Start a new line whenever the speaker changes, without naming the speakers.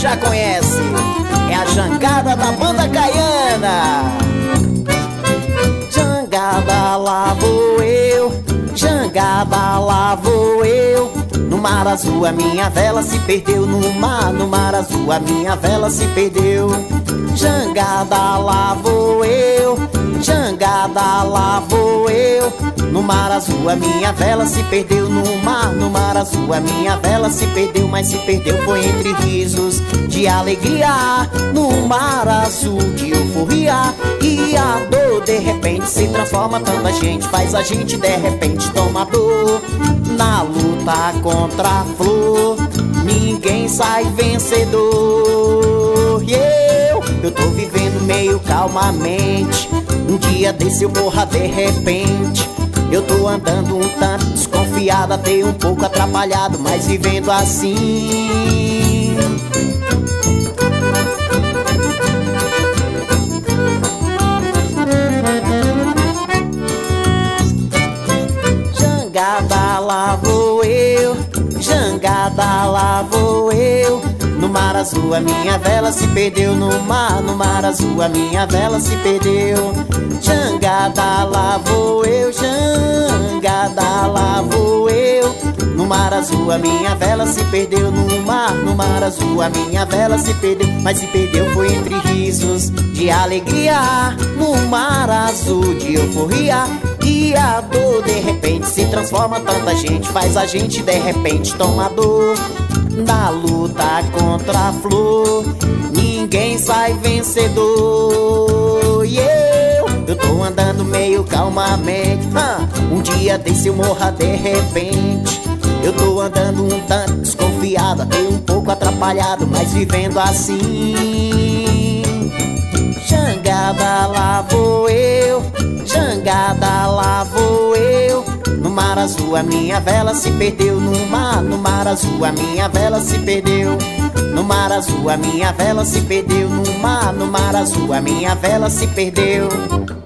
já conhece, é a jangada da banda caiana. Jangada lá vou eu, jangada lá vou eu. No mar azul a minha vela se perdeu, no mar azul a minha vela se perdeu. Jangada lá vou eu, jangada lá vou eu. No mar azul a minha vela se perdeu, no mar azul a minha vela se perdeu. Mas se perdeu foi entre risos de alegria, no mar azul de euforia. E a dor de repente se transforma, tanta gente faz a gente de repente tomar dor. Na luta contra a flor, ninguém sai vencedor. E eu tô vivendo meio calmamente, um dia desse eu morra de repente. Eu tô andando um tanto desconfiado, até um pouco atrapalhado, mas vivendo assim. Jangada lá vou eu, jangada lá vou eu. No mar azul a minha vela se perdeu, no mar azul a minha vela se perdeu. Jangada lá vou eu, jangada lá vou eu. No mar azul a minha vela se perdeu, no mar azul a minha vela se perdeu. Mas se perdeu foi entre risos de alegria, no mar azul de euforia. E a dor de repente se transforma, tanta gente faz a gente de repente tomar dor. Na luta contra a flor, ninguém sai vencedor. E eu tô andando meio calmamente, um dia desse eu morra de repente. Eu tô andando um tanto desconfiado, até um pouco atrapalhado, mas vivendo assim. Jangada lá vou eu, jangada lá vou eu. No mar azul a minha vela se perdeu, no mar azul a minha vela se perdeu. No mar azul a minha vela se perdeu, no mar azul a minha vela se perdeu.